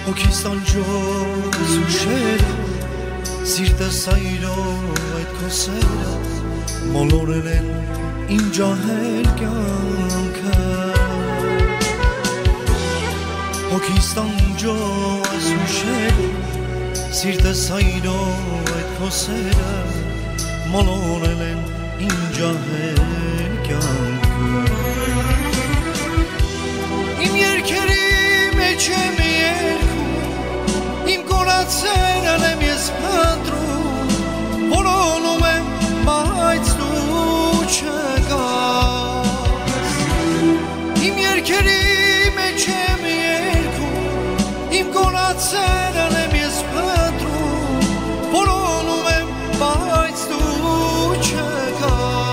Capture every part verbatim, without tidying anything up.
Հոգիստան ջոզ ու շերը Սիրտս այրով այդ քո սերը Մոլորել են իմ ջահել կյանքը Հոգիստան ջոզ ու շերը Սիրտս այրով այդ քո սերը Մոլորել են իմ ջահել կյանքը Իմ երկերի մեջ եմ երկում Իմ կորացերն եմ ես փնտրում Որոնում եմ, բայց դու չկաս Իմ երկերի մեջ եմ երկում Իմ կորացերն եմ ես փնտրում Որոնում եմ, բայց դու չկաս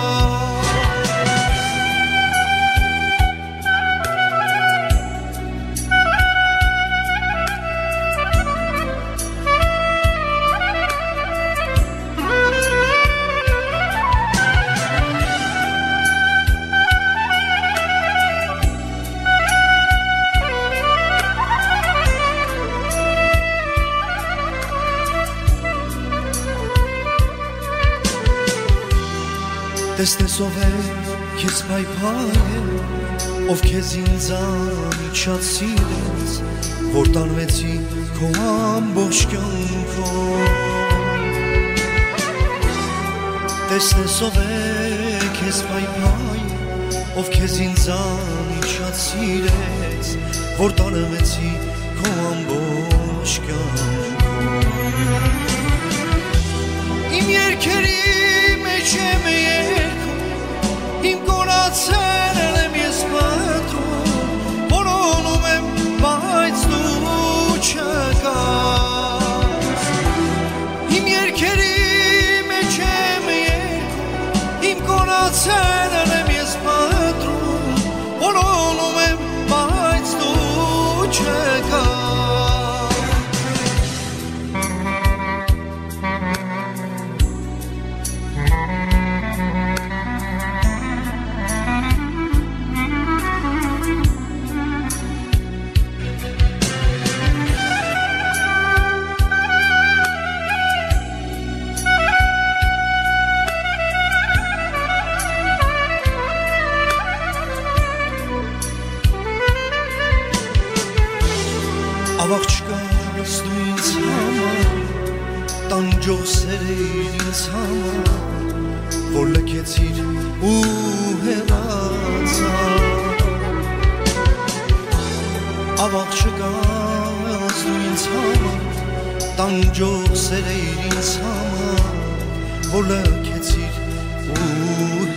Տեսնես ով է քեզ պայփայել Ով քեզ ինձանից շատ սիրեց Որ տարվեցի քո ամբողջ կյանքով Տեսնես ով է քեզ պայփայել Ով քեզ ինձանից շատ սիրեց Որ տարվեցի քո ամբողջ կյանքով Իմ երկերի մեջ եմ Իմ կորացերն եմ ես փնտրում Որոնում եմ, բայց դու չկաս Իմ երկերի մեջ եմ երկում Իմ կորացերն եմ ես փնտրում Որոնում եմ, բայց դու չկաս Ավաղ չկաս դու ինձ համար Տանջող սերեր ինձ համար Որ լքեցիր ու հեռացա Ավաղ չկաս դու ինձ համար Տանջող սերեր ինձ համար Որ լքեցիր ու